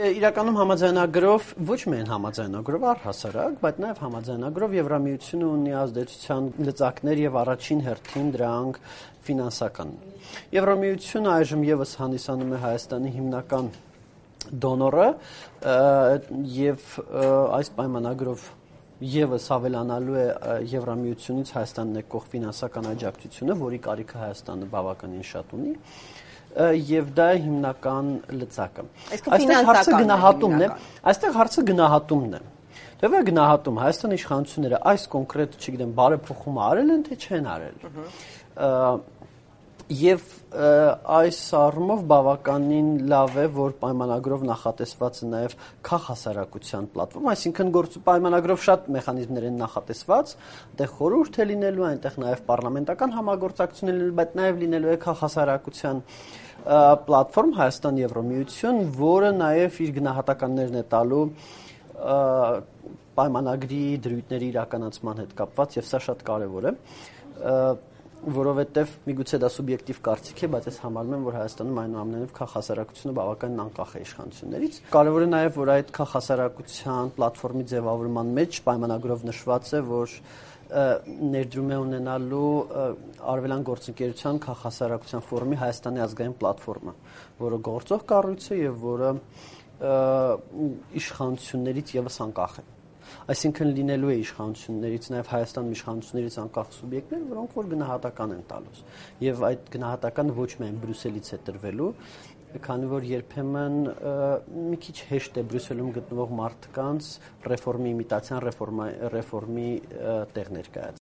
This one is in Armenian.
Իրականում համաձայնագրով, ոչ միայն համաձայնագրով, առհասարակ, բայց նաև համաձայնագրով Եվրամիությունը ունի ազդեցության լծակներ եւ առաջին հերթին դրանք ֆինանսական։ Եվրամիությունը այժմ եւս հանդիսանում է Հայաստանի հիմնական դոնորը եւ այս պայմանագրով եւս ավելանալու է Եվրամիությունից Հայաստանին եկող ֆինանսական աջակցությունը, որի կարիքը Հայաստանը բավականին շատ ունի։ Եվ դա է հիմնական լծակը։ Այստեղ հարցը գնահատումն է։ Դե գնահատում Հայաստանի իշխանությունները այս կոնկրետ, չգիտեմ, բարեփոխումը արել են, թե չեն արել։ Եվ այս առումով բավականին լավ է, որ պայմանագրով նախատեսված է նաև քաղաքասարակության պլատֆորմ, այսինքն պայմանագրով շատ մեխանիզմներ են նախատեսված, այնտեղ խորհուրդ է լինելու, այնտեղ նաև պարլամենտական համագործակցություն է լինելու, բայց նաև լինելու է քաղաքասարակության պլատֆորմ Հայաստան Եվրամիություն, որը նաև իր գնահատականներն է տալու պայմանագրի դրույթների իրականացման հետ կապված, եւ սա շատ կարևոր է, որովհետև միգուցե դա սուբյեկտիվ կարծիք է, բայց ես համարում եմ, որ Հայաստանում այնուամենայնիվ քաղաքասարակությունը բավականին անկախ է իշխանություններից։ Կարևոր է նաև, որ այդ քաղաքասարակության պլատֆորմի ձևավորման մեջ պայմանագրով նշված է, որ ներդրում է ունենալու Արևելյան գործընկերության քաղաքասարակության ֆորումի Հայաստանի ազգային պլատֆորմը, որը գործող կառույց է եւ որը իշխանություններից եւս անկախ է։ Այսինքն լինելու է իշխանություններից, նաև Հայաստանում իշխանություններից անկախ սուբյեկտներ, որոնք որ գնահատական են տալուս։ Եվ այդ գնահատականը ոչ միայն Բրյուսելից է տրվելու, քանի որ երբեմն մի քիչ հեշտ է Բրյուսելում գտնվող մարդկանց ռեֆորմի իմիտացիան, ռեֆորմի տեղ ներկայացնել։